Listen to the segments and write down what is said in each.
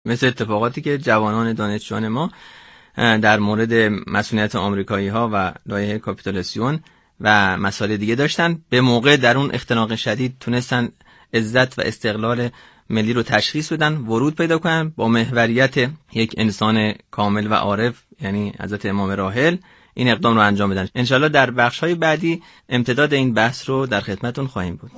مثل اتفاقاتی که جوانان دانشجویان ما در مورد مسئولیت آمریکایی‌ها و لایحه کاپیتولاسیون و مسائل دیگه داشتن، به موقع در اون اختناق شدید تونستن عزت و استقلال ملی رو تشخیص بدن، ورود پیدا کنن، با محوریت یک انسان کامل و عارف یعنی حضرت امام راحل این اقدام رو انجام بدن. انشالله در بخش‌های بعدی امتداد این بحث رو در خدمتتون خواهیم بود.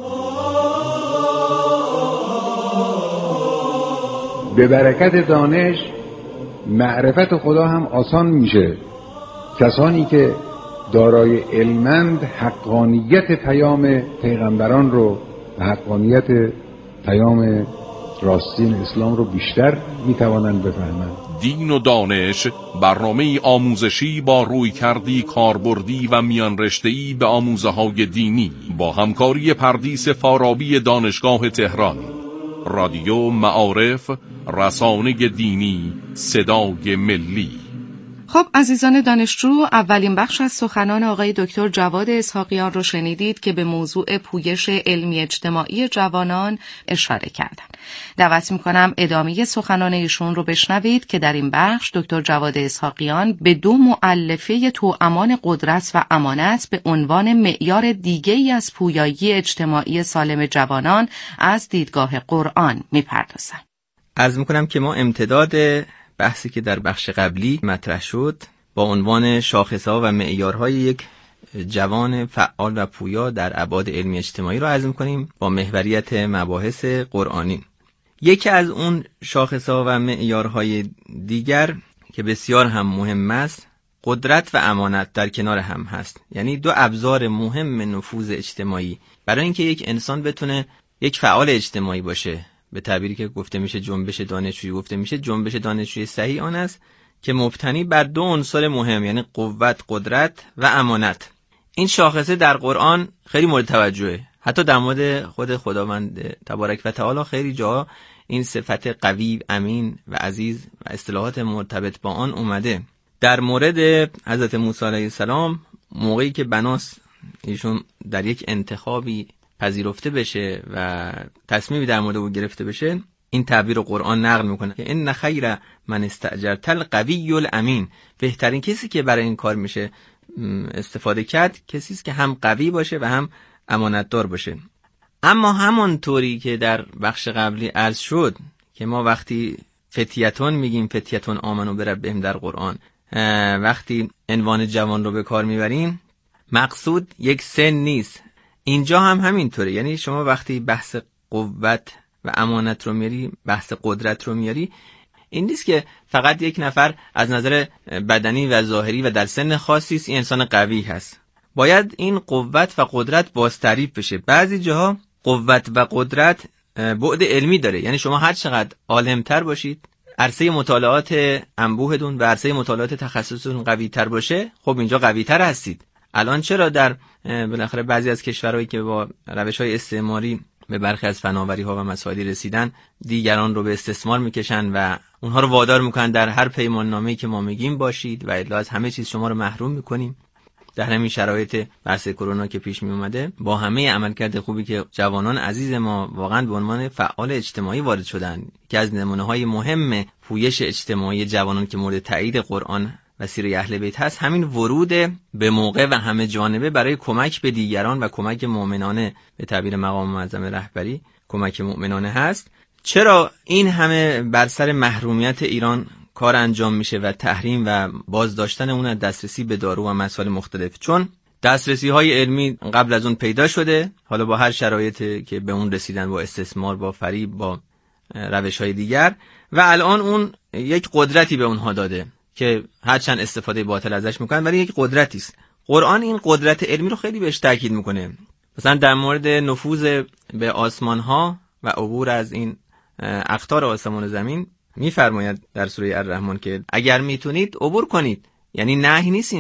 به برکت دانش معرفت خدا هم آسان میشه. کسانی که دارای علمند حقانیت پیام پیغمبران رو و حقانیت پیام راستین اسلام رو بیشتر میتوانند بفهمند. دین و دانش برنامه آموزشی با رویکردی کاربردی و میان رشته‌ای به آموزه‌های دینی با همکاری پردیس فارابی دانشگاه تهران. رادیو معارف، رسانه دینی، صدای ملی. خب عزیزان دانشجو، اولین بخش از سخنان آقای دکتر جواد اسحاقیان رو شنیدید که به موضوع پویش علمی اجتماعی جوانان اشاره کردند. دعوت می‌کنم ادامه سخنان ایشون رو بشنوید که در این بخش دکتر جواد اسحاقیان به دو مؤلفه توامان قدرت و امانت به عنوان معیار دیگه‌ای از پویایی اجتماعی سالم جوانان از دیدگاه قرآن می‌پردازند. عرض می‌کنم که ما امتداد بحثی که در بخش قبلی مطرح شد با عنوان شاخص‌ها و معیارهای یک جوان فعال و پویا در ابعاد علمی اجتماعی رو عرض می‌کنیم با محوریت مباحث قرآنی. یکی از اون شاخص‌ها و معیارهای دیگر که بسیار هم مهم است، قدرت و امانت در کنار هم هست. یعنی دو ابزار مهم نفوذ اجتماعی برای اینکه یک انسان بتونه یک فعال اجتماعی باشه. به تعبیری که گفته میشه جنبش دانشجویی گفته میشه، جنبش دانشجویی صحیح آن است که مبتنی بر دو عنصر مهم یعنی قوت، قدرت و امانت. این شاخصه در قرآن خیلی مورد توجهه. حتی در مورد خود خداوند تبارک و تعالی خیلی جا این صفت قوی، امین و عزیز و اصطلاحات مرتبط با آن اومده. در مورد حضرت موسی علیه السلام موقعی که بناس ایشون در یک انتخابی پذیرفته بشه و تصمیمی در مورد او گرفته بشه، این تعبیر رو قرآن نقل میکنه که ان خیر من استأجرت القوی الامین. بهترین کسی که برای این کار میشه استفاده کرد کسی است که هم قوی باشه و هم امانتدار باشه. اما همانطوری که در بخش قبلی عرض شد که ما وقتی فتیتون میگیم، فتیتون آمنو بربهم در قرآن، وقتی عنوان جوان رو به کار میبریم مقصود یک سن نیست. اینجا هم همینطوره. یعنی شما وقتی بحث قوت و امانت رو میاری، بحث قدرت رو میاری، این نیست که فقط یک نفر از نظر بدنی و ظاهری و در سن خاصی است این انسان قوی هست. باید این قوت و قدرت باز تعریف بشه. بعضی جاها قوت و قدرت بعد علمی داره. یعنی شما هر چقدر عالمتر باشید، عرصه مطالعات انبوهتون و عرصه مطالعات تخصصتون قوی تر باشه، خب اینجا قوی تر هستید. الان چرا در بالاخره بعضی از کشورهایی که با روش‌های استعماری به برخی از فناوری‌ها و مسائلی رسیدن دیگران رو به استثمار میکشن و اونها رو وادار میکنن در هر پیمان نامه‌ای که ما میگیم باشید و الا از همه چیز شما رو محروم میکنیم. در همین شرایط بحث کرونا که پیش می اومده، با همه عملکرد خوبی که جوانان عزیز ما واقعا به عنوان فعال اجتماعی وارد شدن، که از نمونه‌های مهم پویش اجتماعی جوانان که مورد تایید قرآن و سیره اهل بیت هست، همین ورود به موقع و همه جانبه برای کمک به دیگران و کمک مؤمنانه، به تعبیر مقام معظم رهبری کمک مؤمنانه هست. چرا این همه بر سر محرومیت ایران کار انجام میشه و تحریم و بازداشتن اون از دسترسی به دارو و مسائل مختلف؟ چون دسترسی های علمی قبل از اون پیدا شده، حالا با هر شرایطی که به اون رسیدن، با استثمار، با فریب، با روش های دیگر، و الان اون یک قدرتی به اونها داده که هرچند استفاده باطل ازش میکنن ولی یک قدرتی است. قرآن این قدرت علمی رو خیلی بهش تاکید میکنه. مثلا در مورد نفوذ به آسمان ها و عبور از این اقطار آسمان و زمین میفرماید در سوره الرحمن که اگر میتونید عبور کنید. یعنی نهی نیست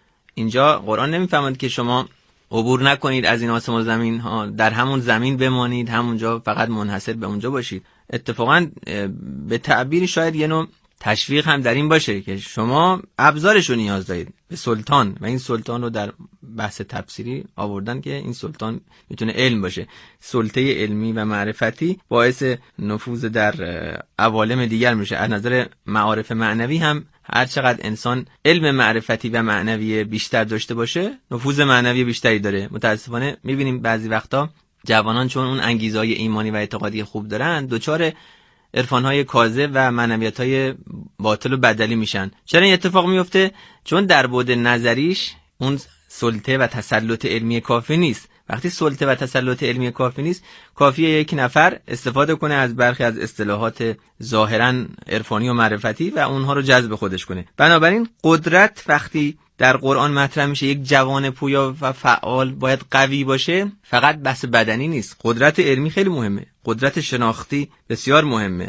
اینجا قرآن نمیفرماید که شما عبور نکنید از این آسمان و زمین ها، در همون زمین بمانید، همونجا فقط منحصر به اونجا باشید. اتفاقا به تعبیر شاید یه نوع تشویق هم در این باشه که شما ابزارش رو نیاز دارید به سلطان، و این سلطان رو در بحث تفسیری آوردن که این سلطان میتونه علم باشه. سلطه علمی و معرفتی باعث نفوذ در عوالم دیگر میشه. از نظر معارف معنوی هم هر چقدر انسان علم معرفتی و معنوی بیشتر داشته باشه نفوذ معنوی بیشتری داره. متاسفانه میبینیم بعضی وقتا جوانان چون اون انگیزهای ایمانی و اعتقادی خوب دارن دچار عرفان‌های کاذب و معنویت‌های باطل و بدلی میشن. چرا این اتفاق میفته؟ چون در بعد نظریش اون سلطه و تسلط علمی کافی نیست. وقتی سلطه و تسلط علمی کافی نیست، کافیه یک نفر استفاده کنه از برخی از اصطلاحات ظاهراً عرفانی و معرفتی و اونها رو جذب خودش کنه. بنابراین قدرت وقتی در قرآن مطرح میشه یک جوان پویا و فعال باید قوی باشه، فقط بحث بدنی نیست. قدرت علمی خیلی مهمه، قدرت شناختی بسیار مهمه.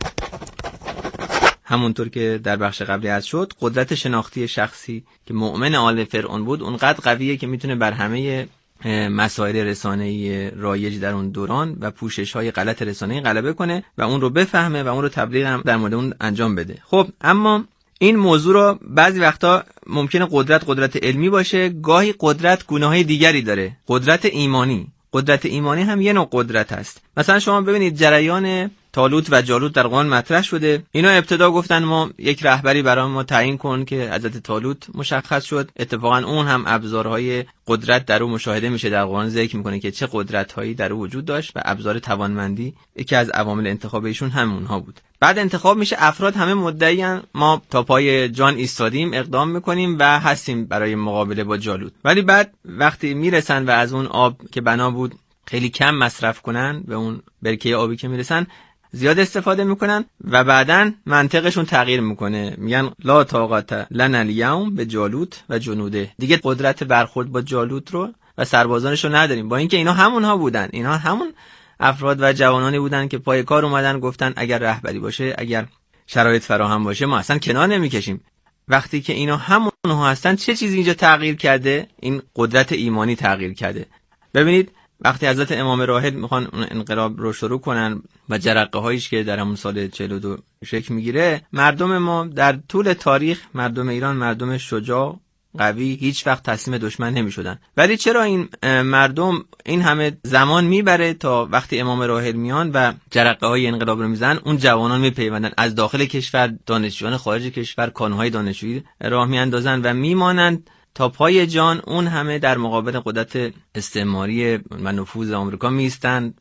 همونطور که در بخش قبلی عرض شد، قدرت شناختی شخصی که مؤمن آل فرعون بود اونقدر قویه که میتونه بر همه مسائل رسانه‌ای رایج در اون دوران و پوشش‌های غلط رسانه‌ای غلبه کنه و اون رو بفهمه و اون رو تبلیغ هم در مورد اون انجام بده. خب اما این موضوع رو بعضی وقتا ممکنه قدرت علمی باشه، گاهی قدرت گونه‌های دیگری داره. قدرت ایمانی هم یه نوع قدرت است. مثلا شما ببینید جریان طالوت و جالوت در قرآن مطرح شده. اینا ابتدا گفتن ما یک رهبری برای ما تعیین کن که حضرت طالوت مشخص شد. اتفاقا اون هم ابزارهای قدرت در او مشاهده میشه. در قرآن ذکر میکنه که چه قدرت‌هایی در او وجود داشت و ابزار توانمندی یکی از عوامل انتخاب ایشون همونها بود. بعد انتخاب میشه، افراد همه مدعیان ما تا پای جان ایستادیم، اقدام میکنیم و هستیم برای مقابله با جالوت. ولی بعد وقتی میرسن و از اون آب که بنا بود خیلی کم مصرف کنن، به اون برکه آبی که میرسن زیاد استفاده میکنن و بعداً منطقشون تغییر میکنه، میگن لا طاقت لنا الیوم به جالوت و جنوده، دیگه قدرت برخورد با جالوت رو و سربازانش رو نداریم. با اینکه اینا همونها بودن، اینا همون افراد و جوانانی بودن که پای کار اومدن گفتن اگر رهبری باشه، اگر شرایط فراهم باشه ما اصلا کنار نمیکشیم. وقتی که اینا همونها هستن چه چیزی اینجا تغییر کرده؟ این قدرت ایمانی تغییر کرده. ببینید وقتی حضرت امام راحل میخوان انقلاب رو شروع کنن و جرقه هایش که در همون سال 42 شکل میگیره، مردم ما در طول تاریخ، مردم ایران مردم شجاع، قوی، هیچ وقت تسلیم دشمن نمیشدن. ولی چرا این مردم این همه زمان میبره تا وقتی امام راحل میان و جرقه های انقلاب رو میزنن، اون جوانان میپیوندن از داخل کشور، دانشجویان خارج کشور کانونهای دانشجویی راه میاندازن و میمانند تا پای جان، اون همه در مقابل قدرت استعماری و نفوذ آمریکا میستند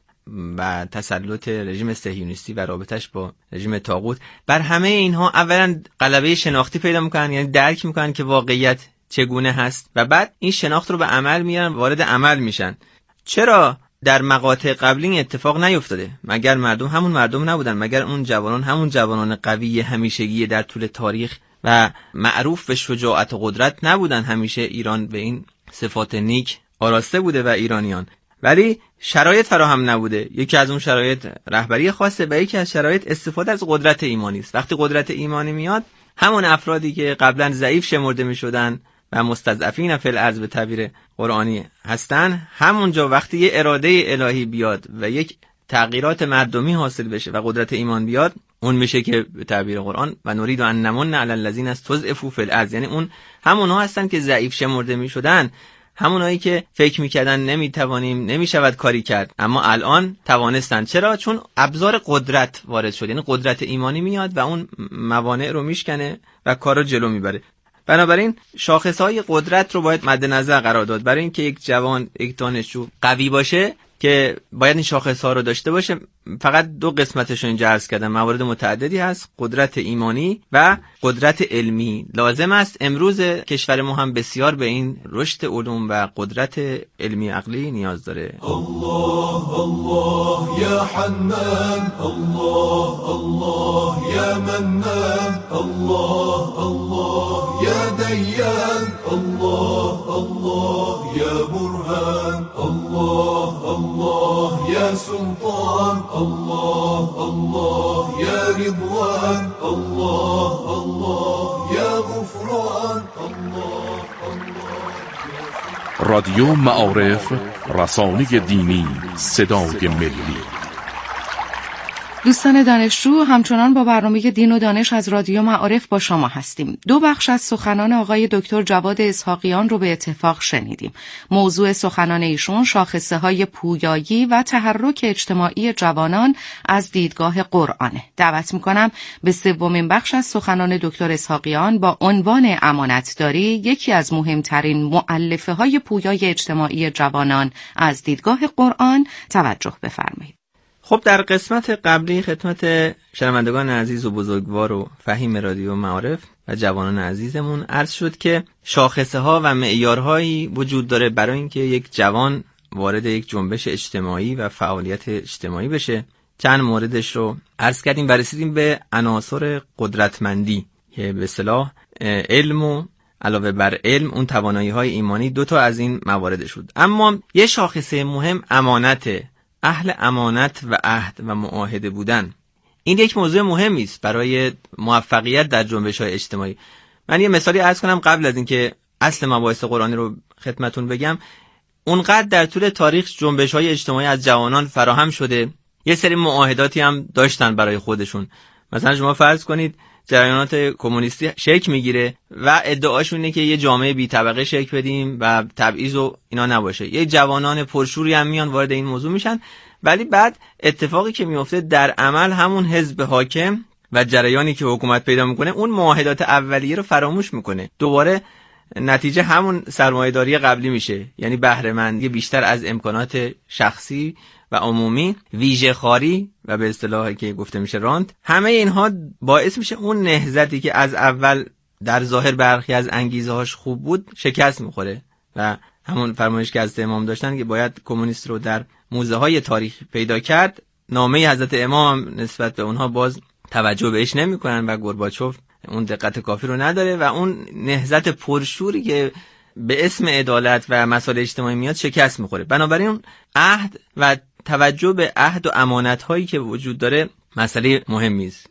و تسلط رژیم صهیونیستی و رابطش با رژیم طاغوت. بر همه اینها اولا غلبه شناختی پیدا میکنن، یعنی درک میکنن که واقعیت چگونه هست و بعد این شناخت رو به عمل میارن، وارد عمل میشن. چرا در مقاطع قبلی این اتفاق نیفتاده؟ مگر مردم همون مردم نبودن؟ مگر اون جوانان همون جوانان قوی همیشگی در طول تاریخ و معروف به شجاعت و قدرت نبودن؟ همیشه ایران به این صفات نیک آراسته بوده و ایرانیان، ولی شرایط فراهم نبوده. یکی از اون شرایط رهبری خاصه و یکی از شرایط استفاده از قدرت ایمانی است. وقتی قدرت ایمانی میاد، همون افرادی که قبلا ضعیف شمرده میشدن و مستضعفین فی الارض به تعبیر قرآنی هستن، همونجا وقتی یه اراده الهی بیاد و یک تغییرات مردمی حاصل بشه و قدرت ایمان بیاد، اون میشه که به تعبیر قرآن و نرید ان نمن علی الذین استضعفوا فی الارض، یعنی اون همونها هستن که ضعیف شمرده میشدن، همونایی که فکر میکردن نمیتوانیم، نمیشود کاری کرد، اما الان توانستن. چرا؟ چون ابزار قدرت وارد شد، یعنی قدرت ایمانی میاد و اون موانع رو میشکنه و کار رو جلو میبره. بنابراین شاخصهای قدرت رو باید مد نظر قرار داد. برای اینکه یک جوان، یک دانشجو قوی باشه که باید این شاخصها رو داشته باشه. فقط دو قسمتش رو اینجا عرض کردم، موارد متعددی هست، قدرت ایمانی و قدرت علمی. لازم است امروز کشور ما هم بسیار به این رشد علوم و قدرت علمی عقلی نیاز داره. الله الله یا حنان، الله الله یا منان، الله الله یا دیان، الله الله یا برهان، الله الله یا سلطان، الله الله یا رضوان، الله الله یا غفران، الله الله. رادیو معارف، رسانه دینی، صدای ملی. دوستان دانشجو، همچنان با برنامه دین و دانش از رادیو معارف با شما هستیم. 2 بخش از سخنان آقای دکتر جواد اسحاقیان رو به اتفاق شنیدیم. موضوع سخنان ایشون شاخصه‌های پویایی و تحرک اجتماعی جوانان از دیدگاه قرآنه. دعوت می‌کنم به 3مین بخش از سخنان دکتر اسحاقیان با عنوان امانتداری، یکی از مهمترین مؤلفه‌های پویای اجتماعی جوانان از دیدگاه قرآن، توجه بفرمایید. خب در قسمت قبلی خدمت شنوندگان عزیز و بزرگوار و فهیم رادیو معارف و جوانان عزیزمون عرض شد که شاخصه ها و معیارهایی وجود داره برای اینکه یک جوان وارد یک جنبش اجتماعی و فعالیت اجتماعی بشه. چند موردش رو عرض کردیم و رسیدیم به عناصر قدرتمندی که به اصطلاح علم و علاوه بر علم اون توانایی‌های ایمانی 2 تا از این موارد شد. اما یه شاخصه مهم امانته، اهل امانت و عهد و معاهده بودن. این یک موضوع مهمی است برای موفقیت در جنبش‌های اجتماعی. من یه مثالی عرض کنم قبل از اینکه اصل مباحث قرآنی رو خدمتون بگم. اونقدر در طول تاریخ جنبش‌های اجتماعی از جوانان فراهم شده، یه سری معاهداتی هم داشتن برای خودشون. مثلا شما فرض کنید جریانات کمونیستی شکل میگیره و ادعاشون اینه که یه جامعه بی طبقه شکل بدیم و تبعیض و اینا نباشه. یه جوانان پرشوری هم میان وارد این موضوع میشن، ولی بعد اتفاقی که میفته در عمل همون حزب حاکم و جریانی که حکومت پیدا میکنه اون معاهدات اولیه رو فراموش میکنه. دوباره نتیجه همون سرمایه‌داری قبلی میشه، یعنی بهره مندی بیشتر از امکانات شخصی و عمومی، ویژه خواری و به اصطلاحی که گفته میشه رانت. همه اینها باعث میشه اون نهضتی که از اول در ظاهر برخی از انگیزه‌هاش خوب بود شکست میخوره و همون فرمایش که از امام داشتن که باید کمونیست رو در موزه‌های تاریخ پیدا کرد. نامه حضرت امام هم نسبت به اونها باز توجه بهش نمیکنن و گورباچوف اون دقت کافی رو نداره و اون نهضت پرشوری که به اسم عدالت و مسائل اجتماعی میاد شکست میخوره. بنابراین عهد و توجه به عهد و امانت هایی که وجود داره مسئله مهمی است.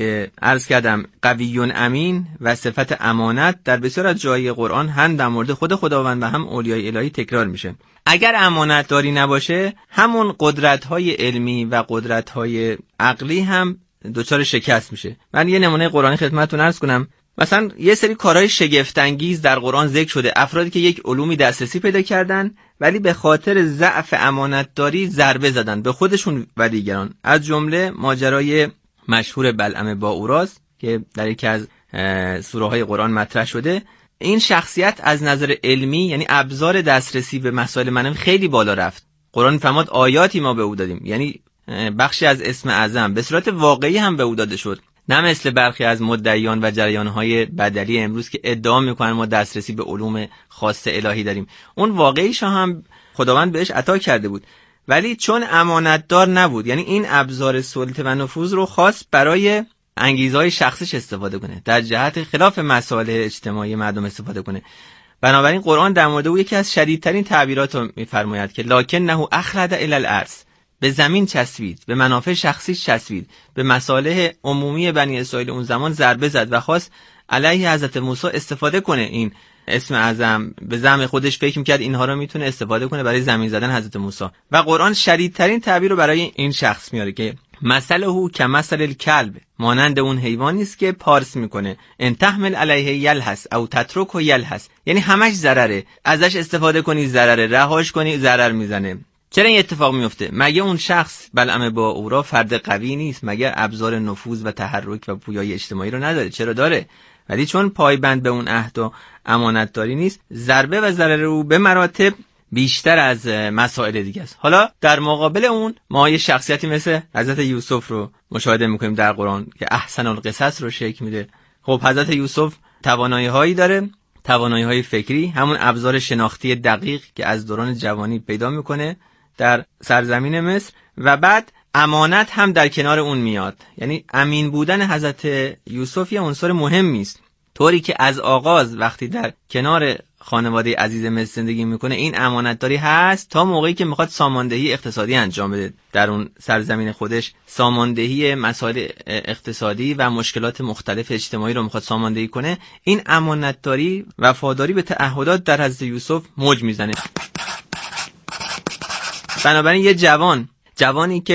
عرض کردم قویون امین و صفت امانت در بسیار از جای قرآن هم در مورد خود خداوند و هم اولیای الهی تکرار میشه. اگر امانت داری نباشه همون قدرت های علمی و قدرت های عقلی هم دچار شکست میشه. من یه نمونه قرآنی خدمتتون عرض کنم. مثلا یه سری کارهای شگفت انگیز در قرآن ذکر شده، افرادی که یک علومی دسترسی پیدا کردن ولی به خاطر ضعف امانتداری ضربه زدن به خودشون و دیگران. از جمله ماجرای مشهور بلعم باوراس که در یکی از سوره های قرآن مطرح شده. این شخصیت از نظر علمی، یعنی ابزار دسترسی به مسائل منم، خیلی بالا رفت. قرآن فرمود آیاتی ما به او دادیم، یعنی بخشی از اسم اعظم به صورت واقعی هم به او داده شد، نه مثل برخی از مدعیان و جریان‌های بدلی امروز که ادعا میکنن ما دسترسی به علوم خاص الهی داریم. اون واقعیش هم خداوند بهش عطا کرده بود، ولی چون امانتدار نبود، یعنی این ابزار سلطه و نفوذ رو خواست برای انگیزهای شخصیش استفاده کنه، در جهت خلاف مصالح اجتماعی مردم استفاده کنه. بنابراین قرآن در مورد او یکی از شدیدترین تعبیرات رو میفرماید که لکنه اخلد الی الارض، به زمین چسبید، به منافع شخصیش چسبید، به مصالح عمومی بنی اسرائیل اون زمان ضربه زد و خواست علیه حضرت موسی استفاده کنه. این اسم اعظم به زعم خودش فکر می‌کرد اینها رو میتونه استفاده کنه برای زمین زدن حضرت موسی و قرآن شدیدترین تعبیر رو برای این شخص میاره که مثله کمثل الکلب، مانند اون حیوانی است که پارس میکنه، ان تحمل علیه یلهث او تترکه یلهث، یعنی همش ضرره، ازش استفاده کنی ضرره، رهاش کنی ضرر میزنه. چرا این اتفاق میفته؟ مگه اون شخص بلعم باورا فرد قوی نیست؟ مگه ابزار نفوذ و تحرک و پویایی اجتماعی رو نداره؟ چرا داره؟ ولی چون پایبند به اون عهد و امانتداری نیست، ضربه و ضرر او به مراتب بیشتر از مسائل دیگه است. حالا در مقابل اون ما یه شخصیتی مثل حضرت یوسف رو مشاهده میکنیم در قرآن که احسن القصص رو شکل میده. خب حضرت یوسف توانایی‌هایی داره، توانایی‌های فکری، همون ابزار شناختی دقیق که از دوران جوانی پیدا میکنه در سرزمین مصر، و بعد امانت هم در کنار اون میاد. یعنی امین بودن حضرت یوسف یه عنصر مهمی است، طوری که از آغاز وقتی در کنار خانواده عزیز مصر زندگی میکنه این امانتداری هست تا موقعی که میخواد ساماندهی اقتصادی انجام بده در اون سرزمین خودش، ساماندهی مسائل اقتصادی و مشکلات مختلف اجتماعی رو میخواد ساماندهی کنه. این امانتداری، وفاداری به تعهدات در حضرت یوسف موج میزنه. بنابراین یه جوانی که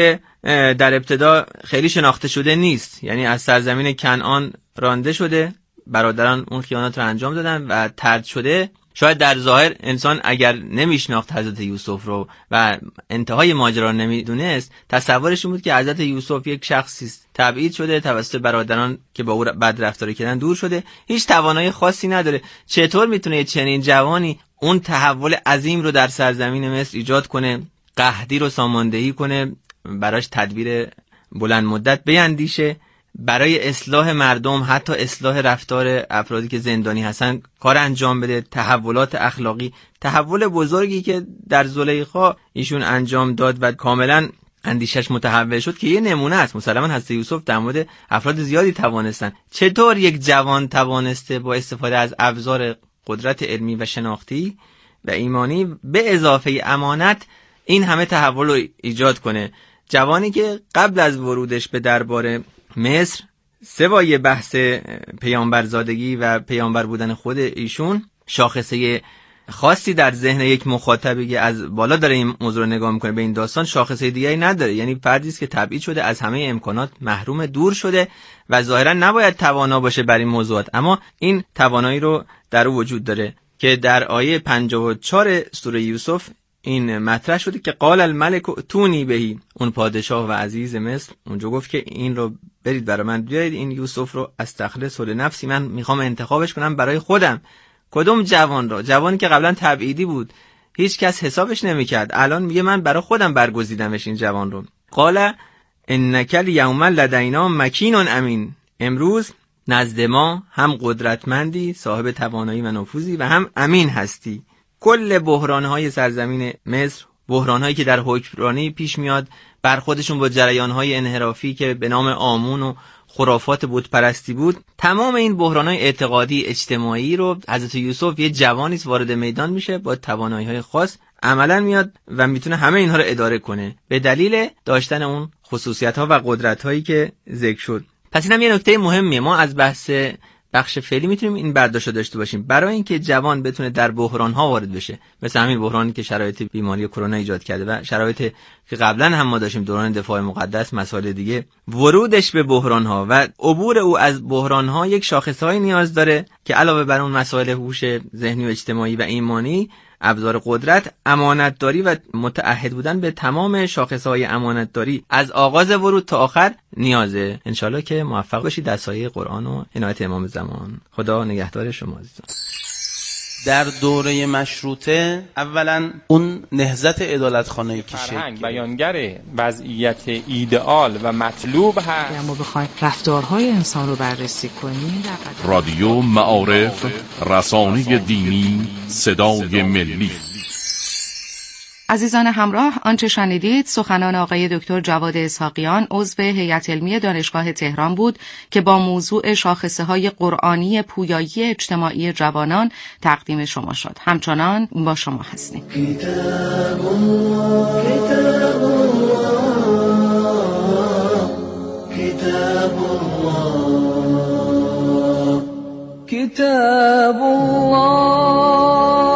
در ابتدا خیلی شناخته شده نیست، یعنی از سرزمین کنعان رانده شده، برادران اون خیانات رو انجام دادن و طرد شده. شاید در ظاهر انسان اگر نمیشناخت حضرت یوسف رو و انتهای ماجرا رو نمیدونست، تصورش این بود که حضرت یوسف یک شخصی است تبعید شده توسط برادران که با او بد رفتاری کردن دور شده، هیچ توانایی خاصی نداره. چطور میتونه چنین جوانی اون تحول عظیم رو در سرزمین مصر ایجاد کنه، قحطی رو ساماندهی کنه، براش تدبیر بلند مدت بیندیشه، برای اصلاح مردم، حتی اصلاح رفتار افرادی که زندانی هستن کار انجام بده، تحولات اخلاقی، تحول بزرگی که در زلیخا ایشون انجام داد و کاملا اندیشش متحول شد که یه نمونه است. مسلماً حضرت یوسف در مورد افراد زیادی توانستن. چطور یک جوان توانسته با استفاده از ابزار قدرت علمی و شناختی و ایمانی به اضافه امانت این همه تحول رو ایجاد کنه؟ جوانی که قبل از ورودش به دربار مصر سوای بحث پیامبرزادگی و پیامبر بودن خود ایشون، شاخصه خاصی در ذهن یک مخاطبی که از بالا داره این موضوع رو نگاه میکنه به این داستان شاخصه دیگری نداره. یعنی فردی است که تبعید شده، از همه امکانات محروم، دور شده و ظاهرا نباید توانا باشه بر این موضوعات، اما این توانایی رو در او وجود داره که در آیه 54 سوره یوسف این مطرح شده که قال الملک تونی بهی، اون پادشاه و عزیز مصر اونجا گفت که این رو برید برای من بیارید، این یوسف رو استخلص لنفسی، من میخوام انتخابش کنم برای خودم. کدوم جوان رو؟ جوانی که قبلا تبعیدی بود، هیچ کس حسابش نمیکرد، الان میگه من برای خودم برگزیدمش این جوان رو. قال انک الیوم لدینا مکین امین، امروز نزد ما هم قدرتمندی، صاحب توانایی و نفوذی و هم امین هستی. کل بحران‌های سرزمین مصر، بحران‌هایی که در حکمرانی پیش میاد، برخوردشون با جریان‌های انحرافی که به نام آمون و خرافات بتپرستی بود، تمام این بحران‌های اعتقادی اجتماعی رو حضرت یوسف یه جوانی وارد میدان میشه با توانایی‌های خاص، عملاً میاد و میتونه همه اینها رو اداره کنه به دلیل داشتن اون خصوصیت‌ها و قدرت‌هایی که ذکر شد. پس اینم یه نکته مهمیه. ما از بخش فعلی میتونیم این برداشت داشته باشیم برای اینکه جوان بتونه در بحران‌ها وارد بشه، مثل همین بحرانی که شرایط بیماری کرونا ایجاد کرده و شرایطی که قبلا هم ما داشتیم دوران دفاع مقدس، مسائل دیگه، ورودش به بحران‌ها و عبور او از بحران‌ها یک شاخصهایی نیاز داره که علاوه بر اون مسائل هوش ذهنی و اجتماعی و ایمانی، ابزار قدرت، امانتداری و متعهد بودن به تمام شاخصهای امانتداری از آغاز ورود تا آخر نیازه. انشالله که موفق باشید در سایه قرآن و عنایت امام زمان. خدا نگهدار شما عزیزان. در دوره مشروطه اولا اون نهضت عدالتخانه که فرهنگ بیانگر وضعیت ایدئال و مطلوب هست. اما بخوایم رفتارهای انسان رو بررسی کنیم، رادیو معارف، رسانه دینی، صدای ملی. عزیزان همراه، آنچه شنیدید سخنان آقای دکتر جواد اسحاقیان عضو هیئت علمی دانشگاه تهران بود که با موضوع شاخصه‌های قرآنی پویایی اجتماعی جوانان تقدیم شما شد. همچنان با شما هستیم. کتاب الله، کتاب الله، کتاب الله، کتاب الله،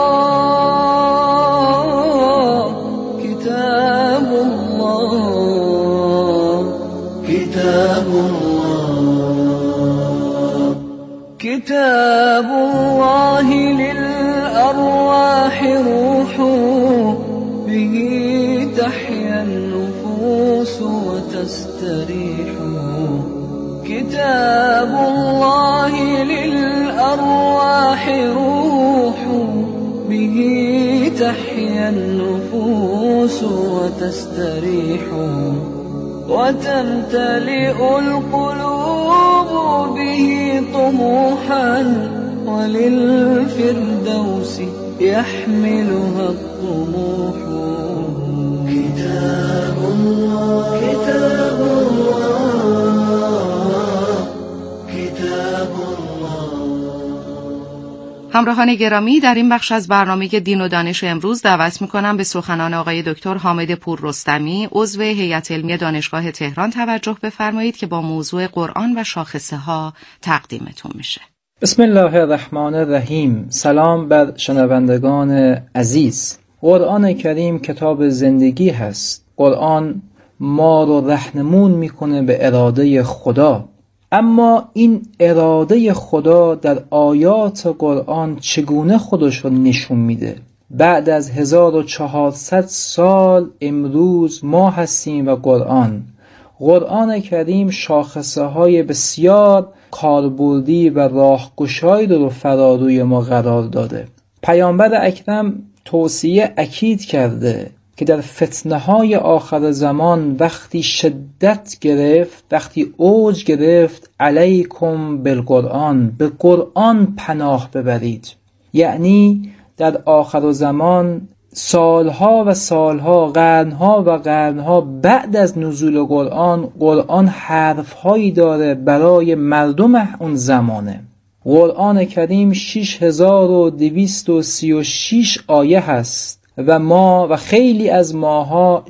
كتاب الله للأرواح روح به تحيا النفوس وتستريح كتاب الله للأرواح روح به تحيا النفوس وتستريح وتمتلئ القلوب به طموحا وللفردوس يحملها الطموح كتاب الله كتاب الله كتاب الله. همراهان گرامی، در این بخش از برنامه دین و دانش امروز دعوت می‌کنم به سخنان آقای دکتر حامد پوررستمی عضو هیئت علمی دانشگاه تهران توجه بفرمایید که با موضوع قرآن و شاخصه‌ها تقدیمتون میشه. بسم الله الرحمن الرحیم. سلام بر شنوندگان عزیز. قرآن کریم کتاب زندگی هست. قرآن ما رو رهنمون میکنه به اراده خدا. اما این اراده خدا در آیات قرآن چگونه خودش رو نشون میده؟ بعد از 1400 سال امروز ما هستیم و قرآن کریم شاخصه های بسیار کاربردی و راهگشایی رو فراروی ما قرار داده. پیامبر اکرم توصیه اکید کرده که در فتنه های آخر زمان وقتی شدت گرفت، وقتی اوج گرفت، علیکم بالقرآن، به قرآن پناه ببرید. یعنی در آخر زمان سالها و سالها، قرنها و قرنها بعد از نزول قرآن حرفهایی داره برای مردم اون زمانه. قرآن کریم 6236 آیه هست و ما و خیلی از ماها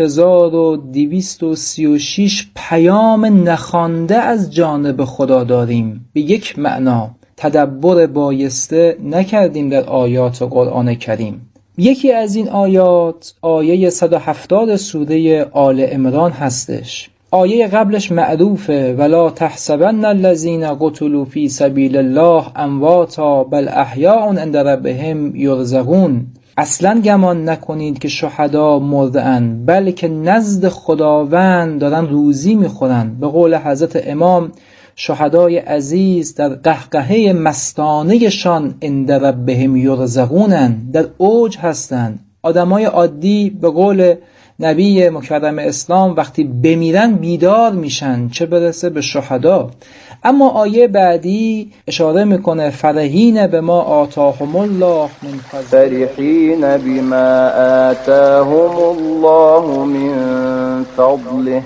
6236 پیام نخوانده از جانب خدا داریم. به یک معنا تدبر بایسته نکردیم در آیات قرآن کریم. یکی از این آیات آیه 170 سوره آل عمران هستش. آیه قبلش معروفه ولا تحسبن الذين قتلوا في سبيل الله امواتا بل احیاء عند ربهم یرزقون. اصلا گمان نکنید که شهدا مرده‌اند، بلکه نزد خداوند دارن روزی میخورن. به قول حضرت امام شهدای عزیز در قهقهه مستانه‌شان عند ربهم یرزقونن، در اوج هستند. آدمای عادی به قول نبی مکرم اسلام وقتی بمیرن بیدار میشن، چه برسه به شهدا. اما آیه بعدی اشاره میکنه فرحین بما آتاهم الله من فضل، فرحین بما آتاهم الله من فضله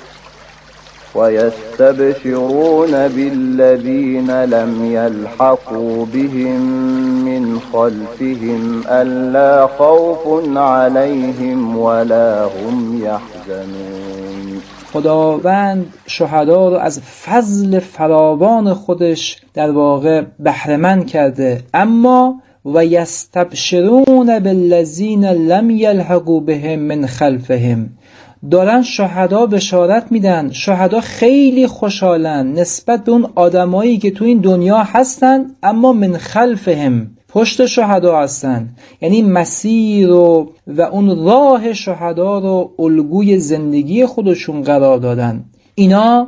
ويستبشرون بالذين لم يلحقوا بهم من خلفهم ألا خوف عليهم ولا هم يحزنون. خداوند شهدا رو از فضل فراوان خودش در واقع بهره‌مند کرده. اما و یستبشرون بالذین لم یلحقوا بهم من خلفهم، دارن شهدا بشارت میدن. شهدا خیلی خوشحالن نسبت به اون آدمایی که تو این دنیا هستن اما من خلفهم، پشت شهدا هستن. یعنی مسیر و اون راه شهدا رو الگوی زندگی خودشون قرار دادن. اینا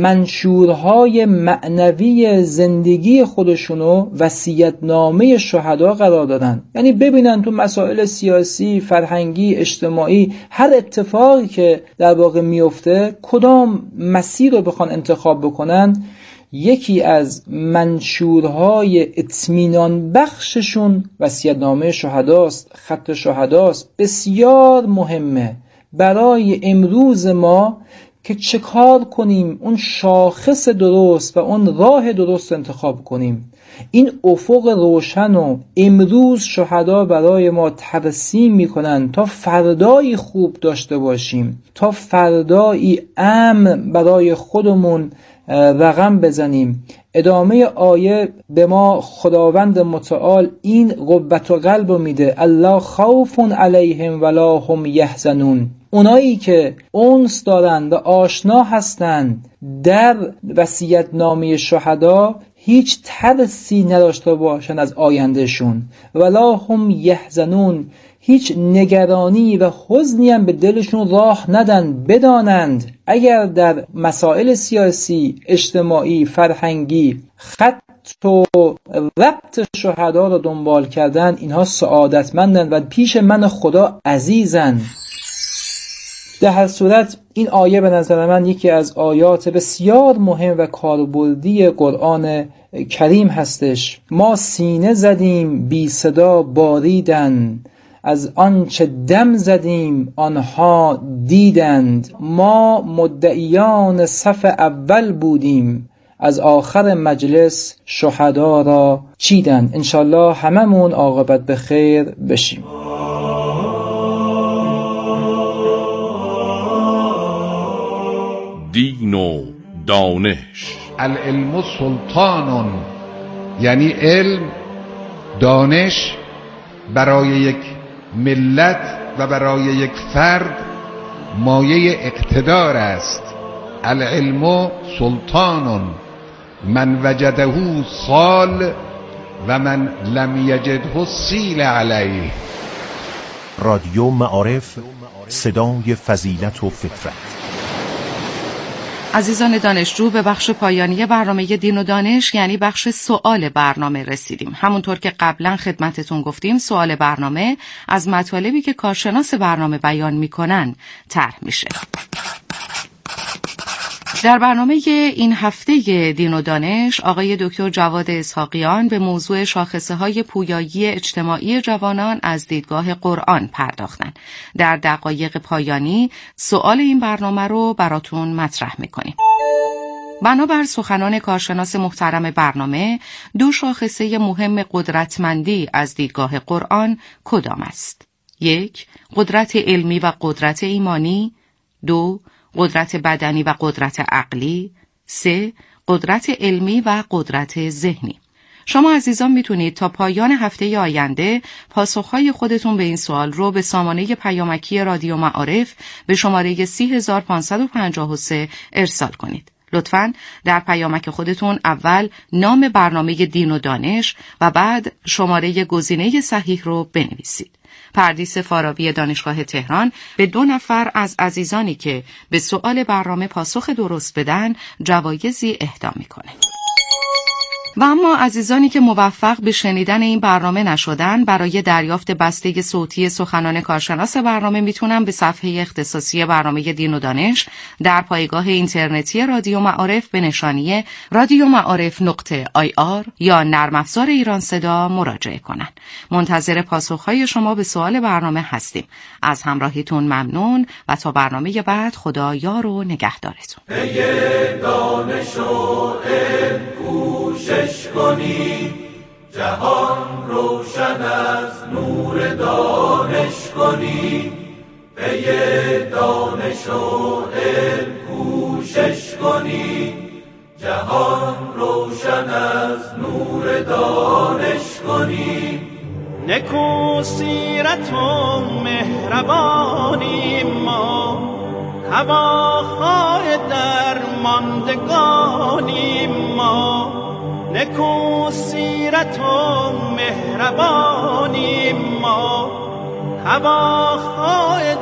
منشورهای معنوی زندگی خودشونو وصیت‌نامه شهدا قرار دادن. یعنی ببینن تو مسائل سیاسی، فرهنگی، اجتماعی، هر اتفاقی که در واقع میفته، کدام مسیر رو بخوان انتخاب بکنن، یکی از منشورهای اطمینان بخششون وصیت‌نامه شهداست، خط شهداست. بسیار مهمه برای امروز ما که چه کار کنیم، اون شاخص درست و اون راه درست انتخاب کنیم. این افق روشن و امروز شهدا برای ما ترسیم میکنن تا فردایی خوب داشته باشیم، تا فردایی امن برای خودمون رقم بزنیم. ادامه آیه به ما خداوند متعال این قوت و قلب رو میده، الله خوف علیهم ولا هم یحزنون. اونایی که انس دارن و آشنا هستند در وصیت‌نامه شهدا هیچ ترسی نداشته باشن از آیندهشون، ولا هم یحزنون، هیچ نگرانی و حزنی هم به دلشون راه ندن. بدانند اگر در مسائل سیاسی، اجتماعی، فرهنگی خط و ربط شهدا رو دنبال کردن، اینها سعادتمندن و پیش من خدا عزیزن. در هر صورت این آیه به نظر من یکی از آیات بسیار مهم و کاربردی قرآن کریم هستش. ما سینه زدیم بی صدا باریدن، از آنچه دم زدیم آنها دیدند. ما مدعیان صف اول بودیم، از آخر مجلس شهدا را چیدند. انشالله هممون عاقبت به خیر بشیم. دین و دانش. العلم سلطان، یعنی علم، دانش برای یک ملت و برای یک فرد مایه اقتدار است. العلم سلطان من وجده صال و من لم یجده سیل علیه. رادیو معارف، صدای فضیلت و فطرت. عزیزان دانشجو، به بخش پایانی برنامه دین و دانش یعنی بخش سوال برنامه رسیدیم. همونطور که قبلا خدمتتون گفتیم، سوال برنامه از مطالبی که کارشناس برنامه بیان میکنن طرح میشه. در برنامه این هفته دین و دانش آقای دکتر جواد اسحاقیان به موضوع شاخصه‌های پویایی اجتماعی جوانان از دیدگاه قرآن پرداختند. در دقایق پایانی سوال این برنامه رو براتون مطرح می‌کنیم. بنابر سخنان کارشناس محترم برنامه، دو شاخصه مهم قدرتمندی از دیدگاه قرآن کدام است؟ 1. قدرت علمی و قدرت ایمانی. 2. قدرت بدنی و قدرت عقلی. 3. قدرت علمی و قدرت ذهنی. شما عزیزان میتونید تا پایان هفته آینده پاسخهای خودتون به این سوال رو به سامانه پیامکی رادیو معارف به شماره 30553 ارسال کنید. لطفاً در پیامک خودتون اول نام برنامه دین و دانش و بعد شماره گزینه صحیح رو بنویسید. پردیس فارابی دانشگاه تهران به 2 نفر از عزیزانی که به سوال برنامه پاسخ درست بدن جوایزی اهدا میکنه. و اما عزیزانی که موفق به شنیدن این برنامه نشدن، برای دریافت بسته صوتی سخنان کارشناس برنامه میتونن به صفحه اختصاصی برنامه دین و دانش در پایگاه اینترنتی رادیو معارف به نشانی radioma'arif.ir یا نرم افزار ایران صدا مراجعه کنن. منتظر پاسخهای شما به سوال برنامه هستیم. از همراهیتون ممنون و تا برنامه بعد خدا یار و نگهدارتون. دانش و علم کوشش کنی، جهان روشن از نور دانش کنی. پی دانش و علم کوشش کنی، جهان روشن از نور دانش کنی. نکو سیرت و مهربانی ما، هواخواه درماندگانی ما. نکو سیرت و مهربانی ما، هواخواه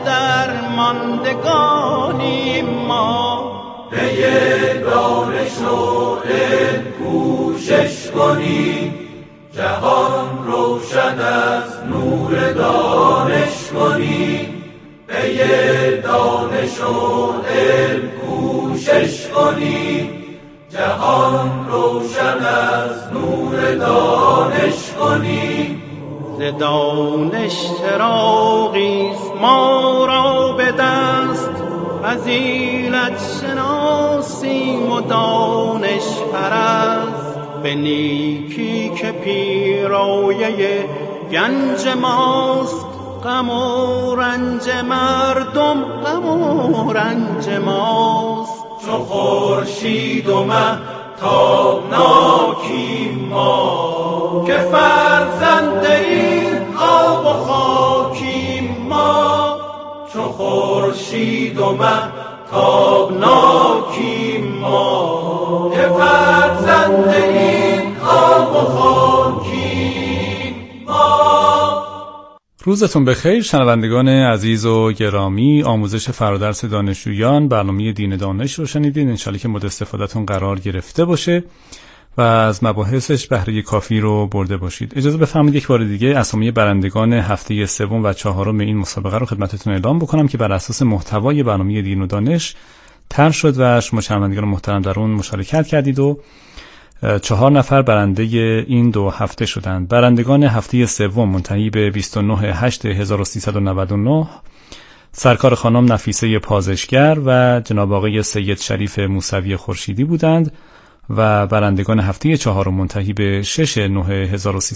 درماندگانی ما. پی دانش و علم کوشش کنی، جهان روشن از نور دانش کنی. پی دانش و علم کوشش کنی، جهان روشن از نور دانش کنی. ز دانش چراغیست ما را به دست، فضیلت شناسیم و دانش پرست. به نیکی که پیرایه گنج ماست، غم و رنج مردم غم و رنج ماست. چو خورشید و مه تابناکیم ما، که فرزند این آب و خاکیم ما. چو خورشید و مه تابناکیم ما، که فرزند این آب و خاکیم ما. روزتون بخیر شنوندگان عزیز و گرامی. آموزش فرادرس دانشجویان، برنامه دین دانش رو شنیدین. انشالله که مورد استفادهتون قرار گرفته باشه و از مباحثش بهره کافی رو برده باشید. اجازه بفرمایید یک بار دیگه اسامی برندگان هفته سوم و چهارم این مسابقه رو خدمتتون اعلام بکنم که بر اساس محتوای برنامه دین و دانش طرح شد و شما شنوندگان محترم در اون مشارکت کردید و 4 نفر برنده این 2 هفته شدند. برندگان هفته سوم منتهی به 29/8/1399 سرکار خانم نفیسه پازشگر و جناب آقای سید شریف موسوی خورشیدی بودند و برندگان هفته چهارم منتهی به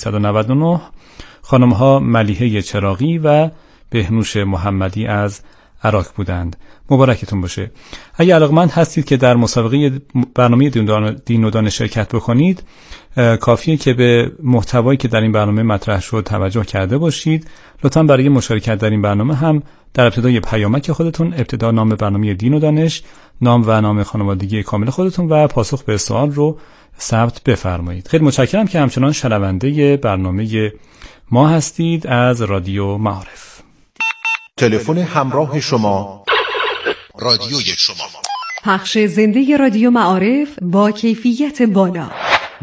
6/9/1399 خانم ها ملیحه چراغی و بهنوش محمدی از عراق بودند. مبارکتون باشه. اگه علاقمند هستید که در مسابقه برنامه دین و دانش شرکت بکنید، کافیه که به محتوایی که در این برنامه مطرح شد توجه کرده باشید. لطفاً برای مشارکت در این برنامه هم در ابتدای پیامک خودتون ابتدا نام برنامه دین و دانش، نام و نام خانوادگی کامل خودتون و پاسخ به سوال رو ثبت بفرمایید. خیلی متشکرم که همچنان شنونده برنامه ما هستید از رادیو معارف. تلفن همراه شما، رادیوی شما. پخش زنده رادیو معارف با کیفیت بالا.